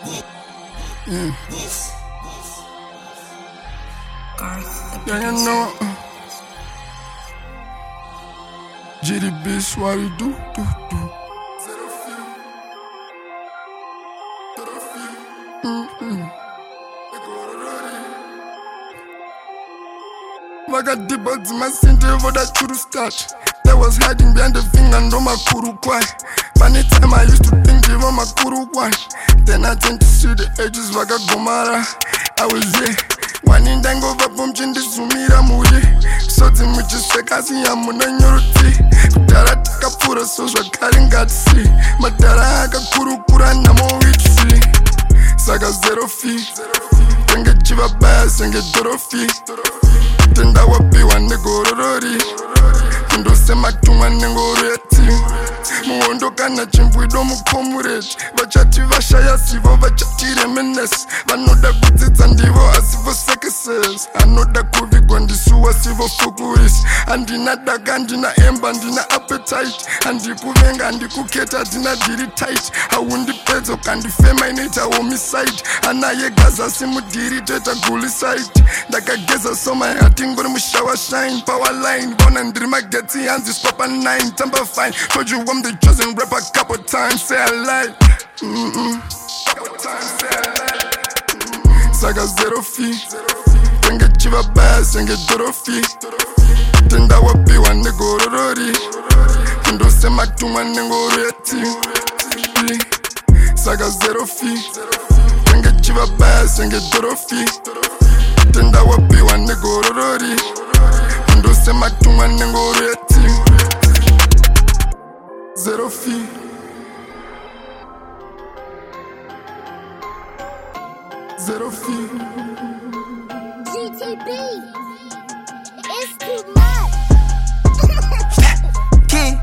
Yeah, you know. GDB, what you do. Vakadibodzi masinde voda churu start. That was hiding behind the finger and on my kuru kwai. Funny time I used to think they were my kuru kwai. Then I tend to see the edges vakagomara. I was here. Wanindango vapomchindi sumira muri. Soti muchiswekasi ya muna nyoruti. Kudara takapura so zvakari ngatisi. Madara akakurukura namo witsi. Saka zero fee. Tenge chivabaya senge dorofi. Tenda wapiwa negororori. Kundosema tumwa nengoreti. Muhondo kana chimbwido mukomureti. Vachati vashaya sivo vachati remenes. Vanoda kudzidza ndivo asivo sekeses. Anoda kuvigwa ndisuwa sivo fukuris. Andina daga andina emba andina appetite. Andikuvenga andikuketa andina diri tight. Haundipedza ukandifema inoita homicide. Anaye gaza simudiri toita guli site. Ndakageza soma yatingori mushawa shine. Power line bona ndiri magetsi hands papa 9 tamba fine. Told you I'm the chosen rapper couple times, say I lied. Couple times, say I lied. Saka zero fee. Tenge chivabaya senge dorofi. Tenda wapiwa negororori. Kundosema tumwa nengoreti. Saka zero fee. Tenge chivabaya senge dorofi. Tenda wapiwa negororori. Kundosema tumwa nengoreti. Zero fee. Zero fee. GTB. It's too much. Key.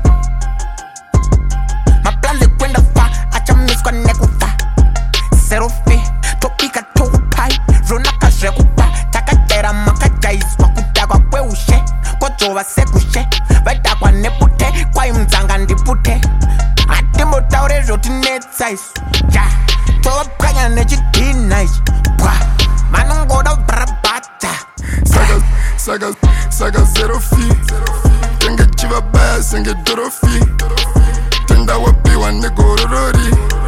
Maplani kwenda fa, acha miskwa nekuta. Zero fee. Topika tupai, runa kazrekupa. Takatera makajaiswa kutagwa kweushe. Kotowa sekushe. Veda kwa nepute, kwa imzanga ndipute. Ati motaure roti netsa isu. Ja, towa kanya nechidina isu. Pwa, manungoda brabata. Saka zero fee. Tenge chivabaya senge dorofi. Tenda wapiwa negororori.